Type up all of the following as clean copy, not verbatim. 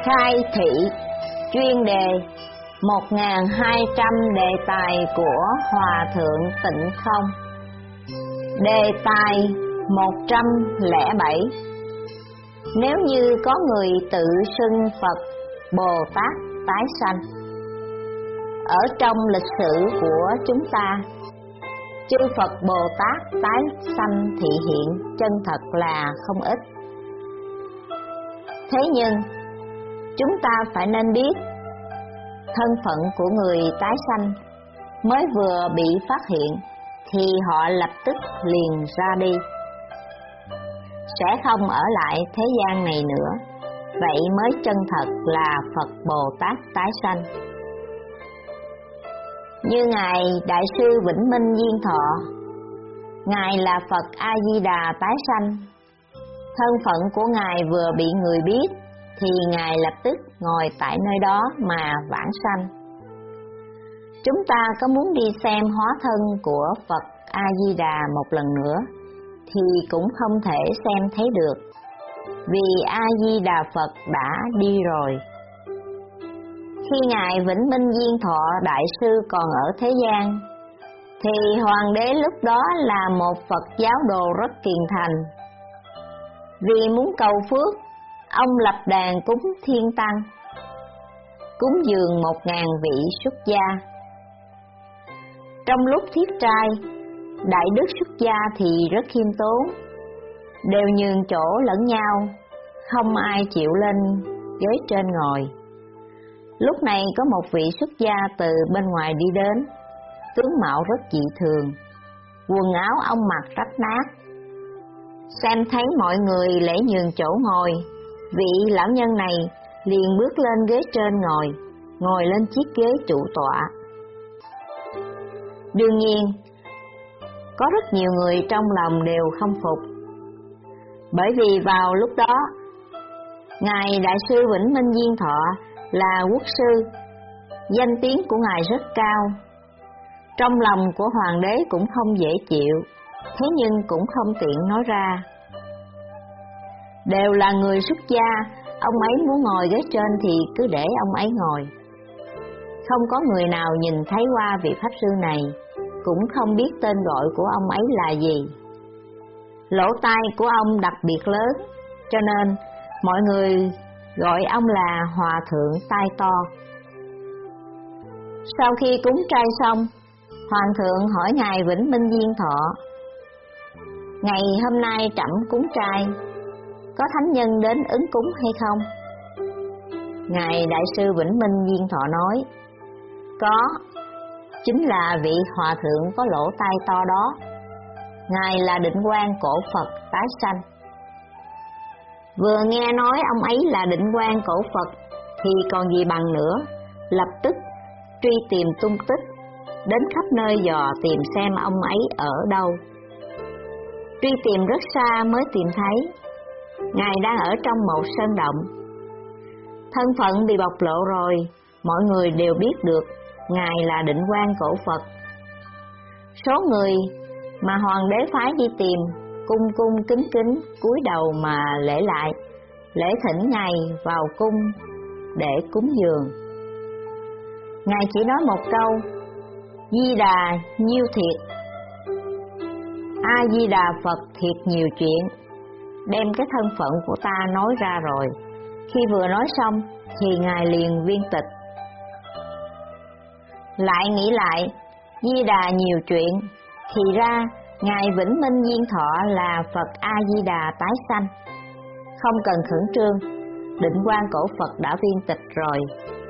Khai thị chuyên đề 1200 đề tài của Hòa Thượng Tịnh Không. Đề tài 107. Nếu như có người tự xưng Phật Bồ Tát tái sanh. Ở trong lịch sử của chúng ta, chư Phật Bồ Tát tái sanh thị hiện chân thật là không ít. Thế nhưng chúng ta phải nên biết, thân phận của người tái sanh mới vừa bị phát hiện thì họ lập tức liền ra đi, sẽ không ở lại thế gian này nữa. Vậy mới chân thật là Phật Bồ Tát tái sanh. Như Ngài Đại sư Vĩnh Minh Diên Thọ, Ngài là Phật A-di-đà tái sanh. Thân phận của Ngài vừa bị người biết thì Ngài lập tức ngồi tại nơi đó mà vãng sanh. Chúng ta có muốn đi xem hóa thân của Phật A-di-đà một lần nữa thì cũng không thể xem thấy được, vì A-di-đà Phật đã đi rồi. Khi Ngài Vĩnh Minh Diên Thọ Đại sư còn ở thế gian, thì Hoàng đế lúc đó là một Phật giáo đồ rất kiền thành. Vì muốn cầu phước, ông lập đàn cúng thiên tăng, cúng dường 1000 vị xuất gia. Trong lúc thiết trai, đại đức xuất gia thì rất khiêm tốn, đều nhường chỗ lẫn nhau, không ai chịu lên ghế trên ngồi. Lúc này có một vị xuất gia từ bên ngoài đi đến, tướng mạo rất dị thường, quần áo ông mặc rách nát. Xem thấy mọi người lễ nhường chỗ ngồi, vị lão nhân này liền bước lên ghế trên ngồi lên chiếc ghế chủ tọa. Đương nhiên, có rất nhiều người trong lòng đều không phục, bởi vì vào lúc đó, Ngài Đại sư Vĩnh Minh Diên Thọ là quốc sư, danh tiếng của Ngài rất cao. Trong lòng của Hoàng đế cũng không dễ chịu, thế nhưng cũng không tiện nói ra. Đều là người xuất gia, ông ấy muốn ngồi ghế trên thì cứ để ông ấy ngồi. Không có người nào nhìn thấy qua vị Pháp Sư này, cũng không biết tên gọi của ông ấy là gì. Lỗ tai của ông đặc biệt lớn, cho nên mọi người gọi ông là Hòa Thượng Tai To. Sau khi cúng trai xong, Hoàng thượng hỏi Ngài Vĩnh Minh Diên Thọ: ngày hôm nay trẫm cúng trai, có thánh nhân đến ứng cúng hay không? Ngài Đại sư Vĩnh Minh Diên Thọ nói: có, chính là vị hòa thượng có lỗ tai to đó. Ngài là Định Quang Cổ Phật tái sanh. Vừa nghe nói ông ấy là Định Quang Cổ Phật thì còn gì bằng nữa, lập tức truy tìm tung tích, đến khắp nơi dò tìm xem ông ấy ở đâu. Truy tìm rất xa mới tìm thấy, Ngài đang ở trong một sơn động. Thân phận bị bộc lộ rồi, mọi người đều biết được Ngài là Định Quang Cổ Phật. Số người mà Hoàng đế phái đi tìm cung cung kính kính cúi đầu mà lễ lại, lễ thỉnh Ngài vào cung để cúng dường. Ngài chỉ nói một câu: Di Đà nhiêu thiệt. A Di Đà Phật thiệt nhiều chuyện, đem cái thân phận của ta nói ra rồi. Khi vừa nói xong thì Ngài liền viên tịch. Lại nghĩ lại, Di Đà nhiều chuyện, thì ra Ngài Vĩnh Minh Diên Thọ là Phật A Di Đà tái sanh. Không cần khẩn trương, Định Quang Cổ Phật đã viên tịch rồi.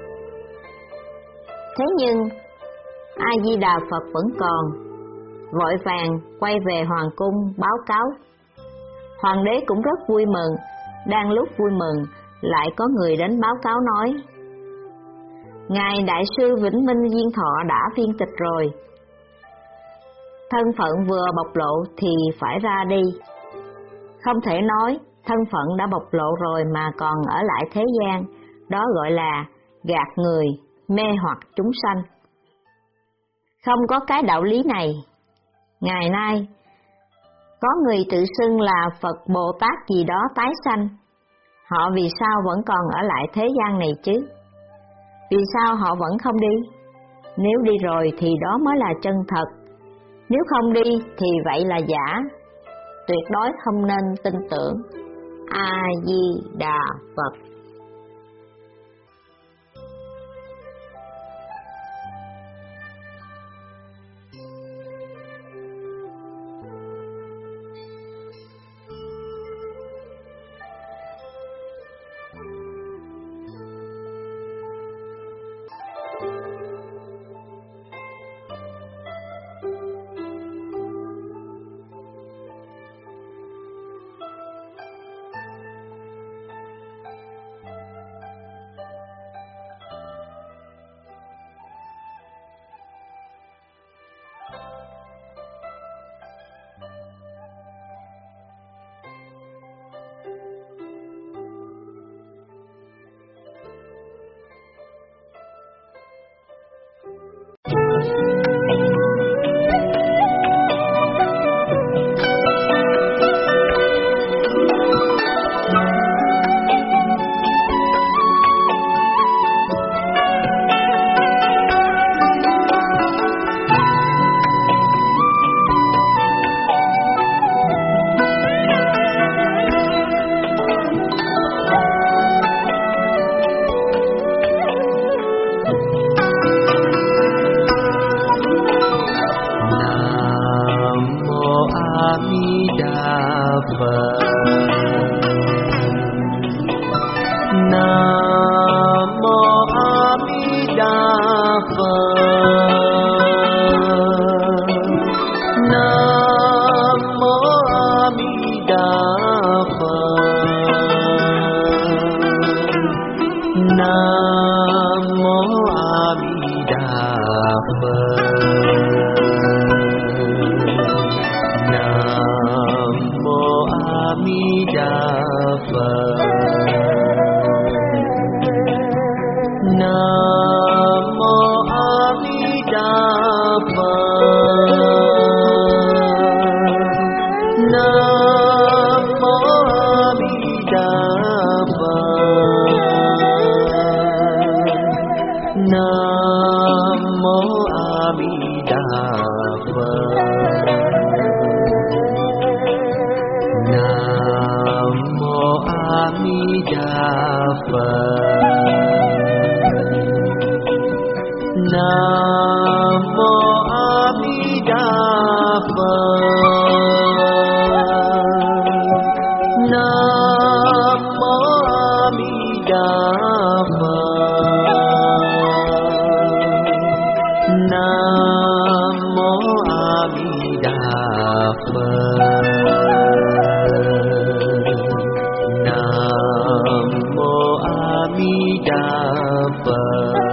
Thế nhưng A Di Đà Phật vẫn còn, vội vàng quay về hoàng cung báo cáo. Hoàng đế cũng rất vui mừng. Đang lúc vui mừng, lại có người đến báo cáo nói: Ngài Đại sư Vĩnh Minh Diên Thọ đã viên tịch rồi. Thân phận vừa bộc lộ thì phải ra đi. Không thể nói thân phận đã bộc lộ rồi mà còn ở lại thế gian, đó gọi là gạt người, mê hoặc chúng sanh. Không có cái đạo lý này. Ngày nay, có người tự xưng là Phật Bồ Tát gì đó tái sanh, họ vì sao vẫn còn ở lại thế gian này chứ? Vì sao họ vẫn không đi? Nếu đi rồi thì đó mới là chân thật, nếu không đi thì vậy là giả. Tuyệt đối không nên tin tưởng. A Di Đà Phật. Phật.